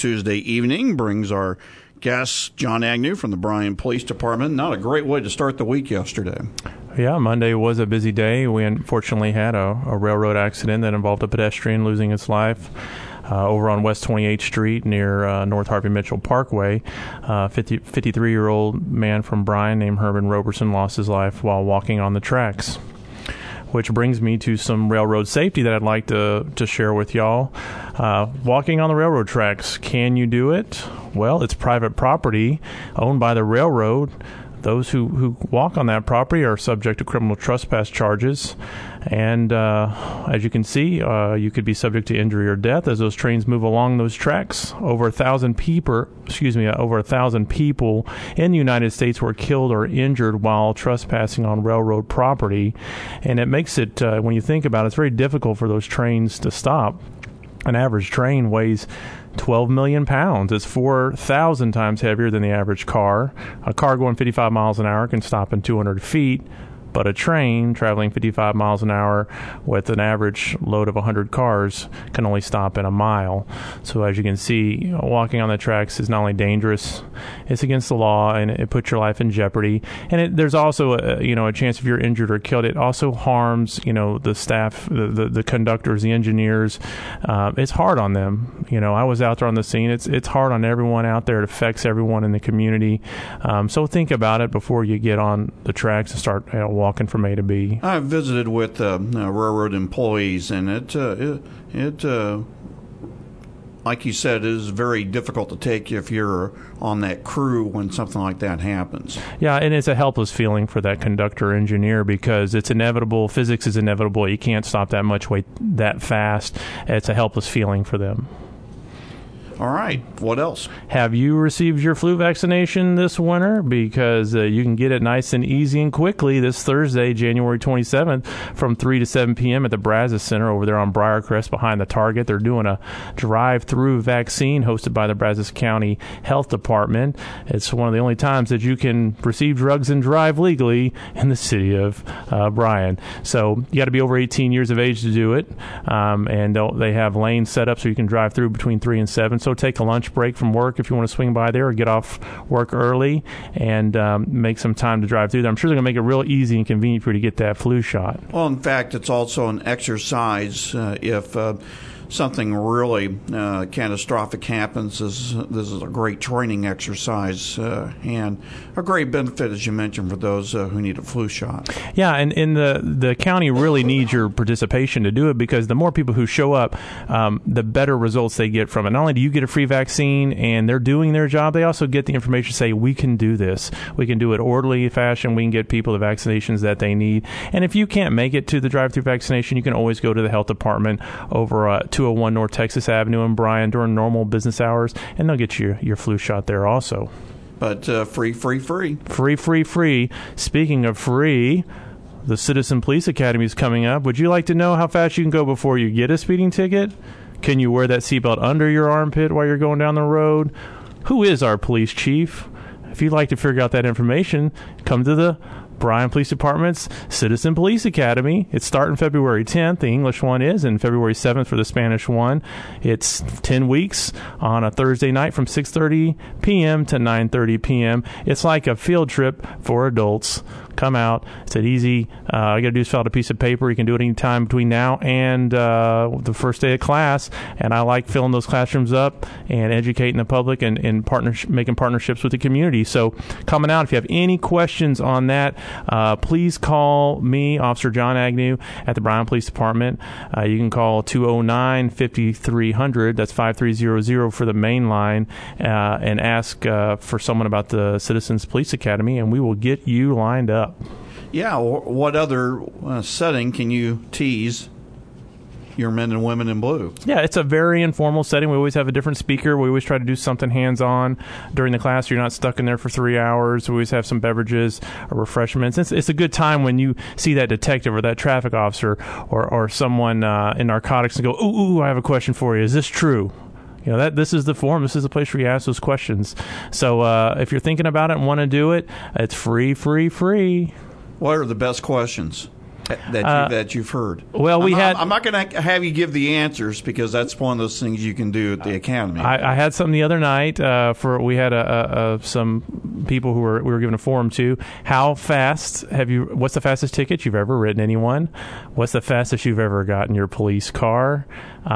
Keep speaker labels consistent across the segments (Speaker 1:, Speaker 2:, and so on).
Speaker 1: Tuesday evening brings our guest, John Agnew from the Bryan Police Department. Not a great way to start the week yesterday.
Speaker 2: Yeah, Monday was a busy day. We unfortunately had a railroad accident that involved a pedestrian losing his life over on West 28th Street near North Harvey Mitchell Parkway. 53-year-old man from Bryan named Herman Roberson lost his life while walking on the tracks. Which brings me to some railroad safety that I'd like to share with y'all. Walking on the railroad tracks, can you do it? Well, it's private property owned by the railroad. Those who walk on that property are subject to criminal trespass charges. And as you can see, you could be subject to injury or death as those trains move along those tracks. Over 1,000 people in the United States were killed or injured while trespassing on railroad property. And it makes it, when you think about it, it's very difficult for those trains to stop. An average train weighs 12 million pounds. It's 4,000 times heavier than the average car. A car going 55 miles an hour can stop in 200 feet. But a train traveling 55 miles an hour with an average load of 100 cars can only stop in a mile. So as you can see, walking on the tracks is not only dangerous, it's against the law, and it puts your life in jeopardy. And there's also a chance if you're injured or killed, it also harms the staff, the conductors, the engineers. It's hard on them. I was out there on the scene. It's hard on everyone out there. It affects everyone in the community. So think about it before you get on the tracks and start walking from A to B.
Speaker 1: I've visited with railroad employees, and it like you said, is very difficult to take if you're on that crew when something like that happens.
Speaker 2: Yeah, and it's a helpless feeling for that conductor engineer because it's inevitable. Physics is inevitable. You can't stop that much weight that fast. It's a helpless feeling for them.
Speaker 1: All right. What else?
Speaker 2: Have you received your flu vaccination this winter? Because you can get it nice and easy and quickly this Thursday, January 27th, from 3 to 7 p.m. at the Brazos Center over there on Briarcrest behind the Target. They're doing a drive-through vaccine hosted by the Brazos County Health Department. It's one of the only times that you can receive drugs and drive legally in the city of Bryan. So you got to be over 18 years of age to do it. And they have lanes set up so you can drive through between 3 and 7. So take a lunch break from work if you want to swing by there, or get off work early and make some time to drive through there. I'm sure they're going to make it real easy and convenient for you to get that flu shot.
Speaker 1: Well, in fact, it's also an exercise if something really catastrophic happens. This is a great training exercise and a great benefit, as you mentioned, for those who need a flu shot.
Speaker 2: Yeah, and the county really needs your participation to do it, because the more people who show up, the better results they get from it. Not only do you get a free vaccine and they're doing their job, they also get the information to say, we can do this. We can do it orderly fashion. We can get people the vaccinations that they need. And if you can't make it to the drive-through vaccination, you can always go to the health department over 201 North Texas Avenue in Bryan during normal business hours, and they'll get you your flu shot there also.
Speaker 1: But free.
Speaker 2: Free. Speaking of free, the Citizen Police Academy is coming up. Would you like to know how fast you can go before you get a speeding ticket? Can you wear that seatbelt under your armpit while you're going down the road? Who is our police chief? If you'd like to figure out that information, come to the Bryan Police Department's Citizen Police Academy. It's starting February 10th. The English one is, and February 7th for the Spanish one. It's 10 weeks on a Thursday night from 6:30 p.m. to 9:30 p.m. It's like a field trip for adults. Come out. It's an easy, all you got to do is fill out a piece of paper. You can do it any time between now and the first day of class. And I like filling those classrooms up and educating the public and making partnerships with the community. So coming out, if you have any questions on that, please call me, Officer John Agnew, at the Bryan Police Department. You can call 209-5300. That's 5300 for the main line, and ask for someone about the Citizens Police Academy, and we will get you lined up.
Speaker 1: Yeah, what other setting can you tease your men and women in blue?
Speaker 2: Yeah, it's a very informal setting. We always have a different speaker. We always try to do something hands-on during the class. You're not stuck in there for 3 hours. We always have some beverages or refreshments. It's a good time when you see that detective or that traffic officer or someone in narcotics and go, ooh, I have a question for you. Is this true? This is the forum. This is the place where you ask those questions. So if you're thinking about it and want to do it, it's free.
Speaker 1: What are the best questions? that you've heard?
Speaker 2: Well,
Speaker 1: I'm not going to have you give the answers because that's one of those things you can do at the academy.
Speaker 2: I had something the other night. We had some people we were giving a forum to. How fast what's the fastest ticket you've ever written anyone? What's the fastest you've ever gotten your police car?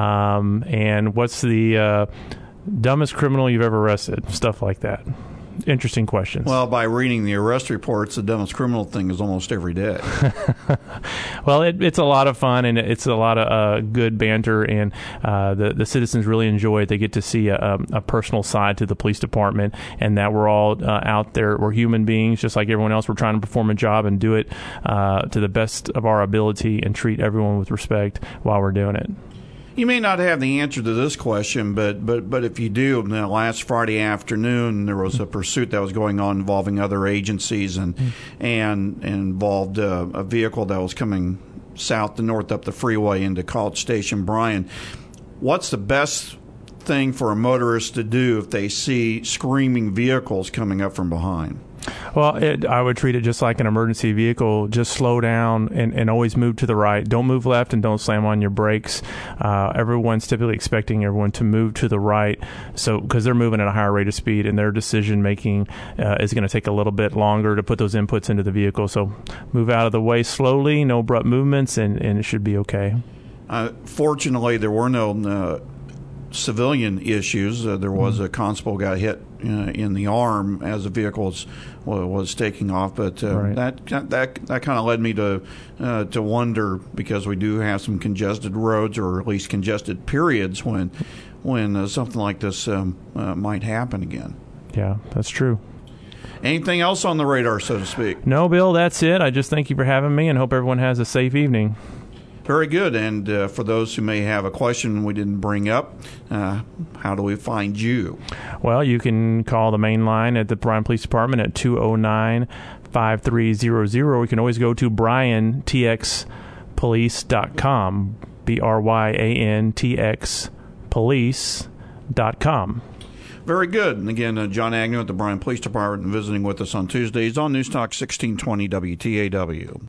Speaker 2: And what's the dumbest criminal you've ever arrested? Stuff like that. Interesting questions.
Speaker 1: Well, by reading the arrest reports, the dumbest criminal thing is almost every day.
Speaker 2: Well, it's a lot of fun, and it's a lot of good banter, and the citizens really enjoy it. They get to see a personal side to the police department, and that we're all out there. We're human beings, just like everyone else. We're trying to perform a job and do it to the best of our ability and treat everyone with respect while we're doing it.
Speaker 1: You may not have the answer to this question, but if you do, last Friday afternoon there was a pursuit that was going on involving other agencies and involved a vehicle that was coming south to north up the freeway into College Station, Bryan. What's the best thing for a motorist to do if they see screaming vehicles coming up from behind?
Speaker 2: Well, I would treat it just like an emergency vehicle. Just slow down and always move to the right. Don't move left and don't slam on your brakes. Everyone's typically expecting everyone to move to the right, because they're moving at a higher rate of speed, and their decision making is going to take a little bit longer to put those inputs into the vehicle. So move out of the way slowly, no abrupt movements, and it should be okay.
Speaker 1: Fortunately, there were no civilian issues. There was a constable got hit in the arm as the vehicle was taking off, but
Speaker 2: right.
Speaker 1: that kind of led me to wonder, because we do have some congested roads, or at least congested periods when something like this might happen again.
Speaker 2: Yeah, that's true.
Speaker 1: Anything else on the radar, so to speak?
Speaker 2: No, Bill, that's it. I just thank you for having me, and hope everyone has a safe evening.
Speaker 1: Very good. And for those who may have a question we didn't bring up, how do we find you?
Speaker 2: Well, you can call the main line at the Bryan Police Department at 209-5300. Or you can always go to BryanTXPolice.com, BryanTXPolice.com.
Speaker 1: Very good. And again, John Agnew at the Bryan Police Department visiting with us on Tuesdays on Newstalk 1620 WTAW.